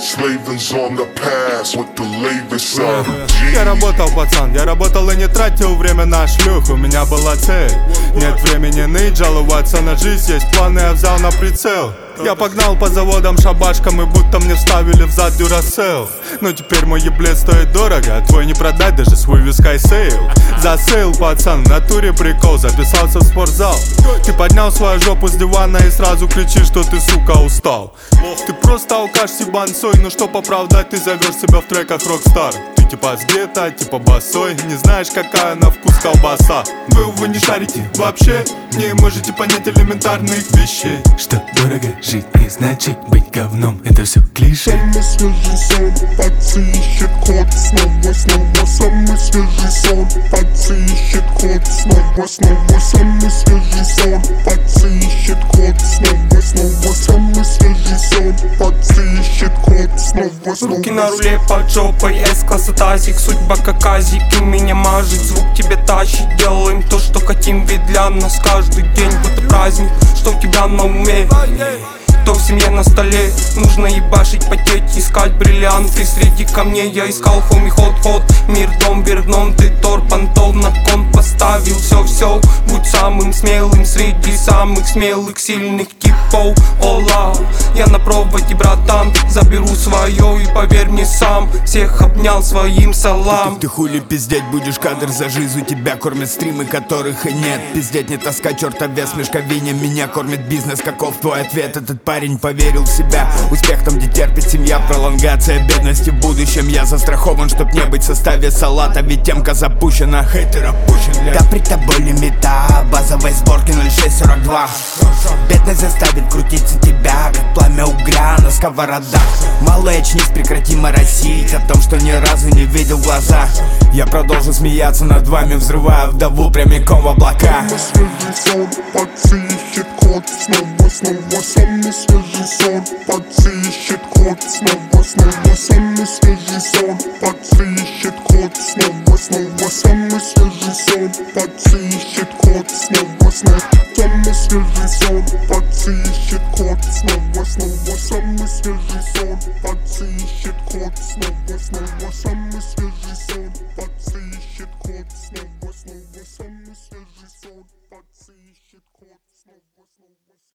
Slavers on the pass with the latest on Я работал, пацан, я работал и не тратил время на шлюх. У меня была цель, нет времени ныть, жаловаться на жизнь. Есть планы, я взял на прицел. Я погнал по заводам шабашкам, и будто мне вставили в зад дюрасел. Но теперь мой еблет стоит дорого, а твой не продать, даже свой вискай сейл. Засейл, пацан, в натуре прикол, записался в спортзал. Ты поднял свою жопу с дивана и сразу кричишь, что ты, сука, устал. Ты просто алкаш сибансой, но чтоб оправдать, ты зовешь себя в треках рокстар. Ты типа с гетто, типа босой, не знаешь, какая на вкус колбаса. Вы не шарите вообще, не можете понять элементарных вещей. Что дорого жить и значит быть говном, это все клише. Самый свежий сон, пацы ищет код. Снова самый свежий сон, пацы ищет код. Снова самый свежий сон, пацы ищет код. Снова самый свежий сон, пацы ищет код. Снова Руки на руле под жопой, S-класса тазик, судьба как азик, и меня мажет, звук тебе тащит. Делаем то, что хотим, ведь для нас каждый день будто праздник. Что у тебя на уме? Кто в семье на столе? Нужно ебашить, потеть, искать бриллианты среди камней. Я искал хоми ход, мир дом верном. Ты тор понтов на кон поставил. Все, будь самым смелым среди самых смелых, сильных типов. Ола, я на проводе, братан, заберу свое и поверь мне сам, всех обнял своим салам. Ты хули пиздеть будешь, кадр за жизнь, у тебя кормят стримы, которых и нет. Пиздеть не тоска, чертов вес, мешковине, меня кормит бизнес. Каков твой ответ? Этот парень поверил в себя. Успех там, где терпит семья, пролонгация бедности в будущем. Я застрахован, чтоб не быть в составе салата, ведь темка запущена, хейтер опущен. Да при тобой лимита, базовой сборки 0642. Бедность заставит крутиться тебя, как пламя угря на сковородах. Малый, очнись, прекрати моросить о том, что ни разу не видел в глаза. Я продолжу смеяться над вами, взрывая вдову прямиком в облака. Самый свежий сон, пацы ищет код. Снова самый свежий сон, пацы ищет код. Снова самый свежий сон, пацы ищет код. Снова самый свежий сон, пацы ищет код. Снова самый свежий сон, пацы ищет код. Снова самый свежий сон, пацы ищет код. Снова самый свежий сон, пацы ищет код.